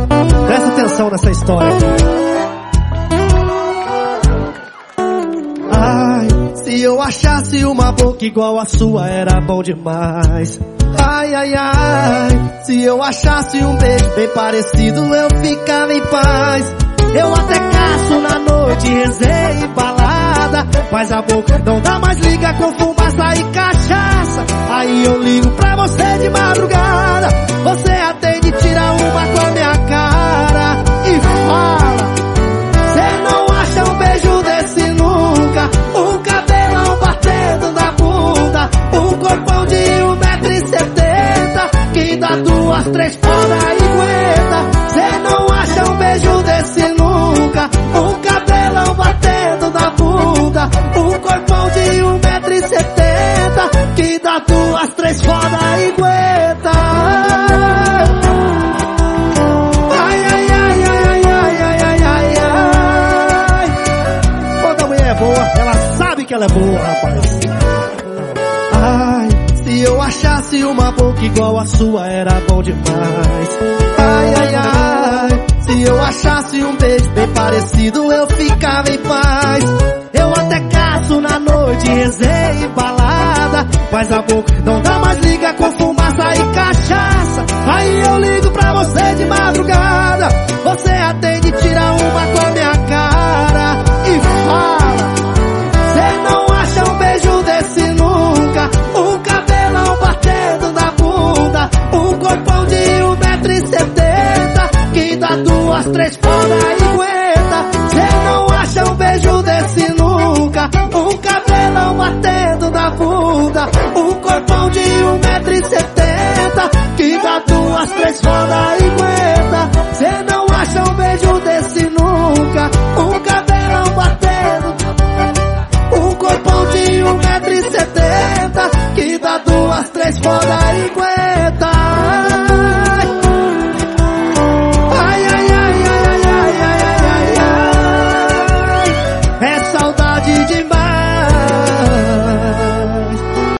Presta atenção nessa história aqui. Ai, se eu achasse uma boca igual a sua, era bom demais. Ai, ai, ai, se eu achasse um beijo bem parecido, eu ficava em paz. Eu até caço na noite, resenha e balada, mas a boca não dá mais liga com fumaça e cachaça. Aí eu ligo pra você de madrugada, você atende, tira uma com a minha cara e fala: cê não acha um beijo desse nunca? Um cabelão batendo na bunda, um corpão de 1,70 m, que dá 2, 3 foda e aguenta. Cê não acha um beijo desse nunca? Um cabelão batendo na bunda, um corpão de 1,70 m, que dá 2, 3 foda e aguenta. Ai, ai, ai, ai, ai, ai, ai, ai, ai. Toda mulher é boa, ela sabe que ela é boa, rapaz. Ai, se eu achasse uma boca igual a sua, era bom demais. Ai, ai, ai, se eu achasse um beijo bem parecido, eu ficava em paz. Eu até caço na noite, resenha e balada, mas a boca não dá mais liga com fumaça e cachaça. Aí eu ligo pra você de madrugada, você atende, tira uma com a minha cara e fala: cê não acha um beijo desse nunca? Um cabelão batendo na bunda, um corpão de 1,70 m, que dá 2, 3 foda e aguenta. Cê não acha um beijo desse nunca? Um cabelão batendo na bunda, um corpão de 1,70 m, que dá 2, 3 foda e aguenta. Cê não acha um beijo desse nunca? Um cabelão batendo, um corpão de 1,70 m, que dá 2, 3 foda e aguenta.